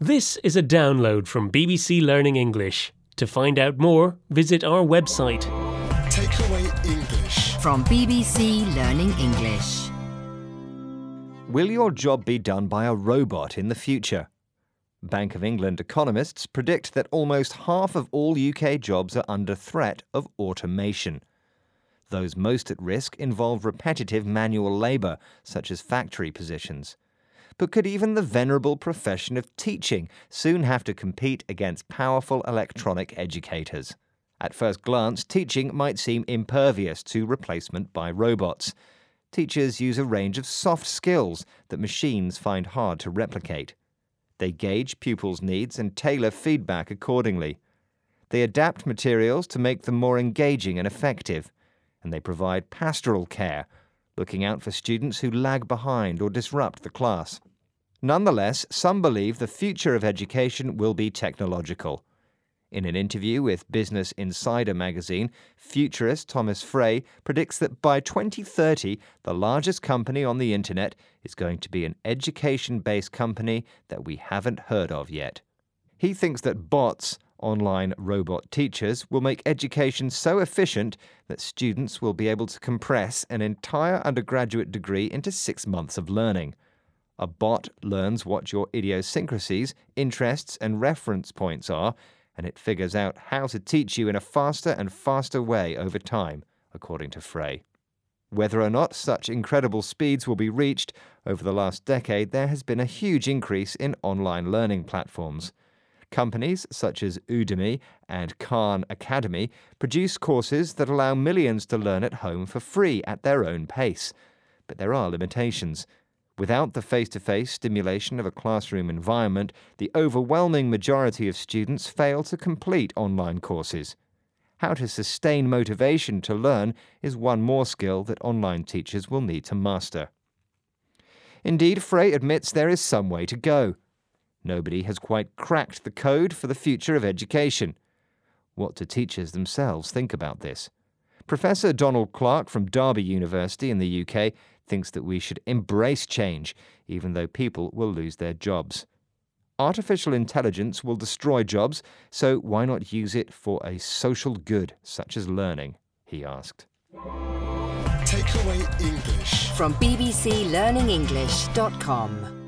This is a download from BBC Learning English. To find out more, visit our website. Takeaway English From BBC Learning English. Will your job be done by a robot in the future? Bank of England economists predict that almost half of all UK jobs are under threat of automation. Those most at risk involve repetitive manual labour, such as factory positions. But could even the venerable profession of teaching soon have to compete against powerful electronic educators? At first glance, teaching might seem impervious to replacement by robots. Teachers use a range of soft skills that machines find hard to replicate. They gauge pupils' needs and tailor feedback accordingly. They adapt materials to make them more engaging and effective. And they provide pastoral care, looking out for students who lag behind or disrupt the class. Nonetheless, some believe the future of education will be technological. In an interview with Business Insider magazine, futurist Thomas Frey predicts that by 2030, the largest company on the internet is going to be an education-based company that we haven't heard of yet. He thinks that bots, online robot teachers, will make education so efficient that students will be able to compress an entire undergraduate degree into 6 months of learning. A bot learns what your idiosyncrasies, interests, and reference points are, and it figures out how to teach you in a faster and faster way over time, according to Frey. Whether or not such incredible speeds will be reached, over the last decade there has been a huge increase in online learning platforms. Companies such as Udemy and Khan Academy produce courses that allow millions to learn at home for free at their own pace. But there are limitations. Without the face-to-face stimulation of a classroom environment, the overwhelming majority of students fail to complete online courses. How to sustain motivation to learn is one more skill that online teachers will need to master. Indeed, Frey admits there is some way to go. Nobody has quite cracked the code for the future of education. What do teachers themselves think about this? Professor Donald Clark from Derby University in the UK thinks that we should embrace change, even though people will lose their jobs. Artificial intelligence will destroy jobs, so why not use it for a social good, such as learning, he asked. Takeaway English From bbclearningenglish.com.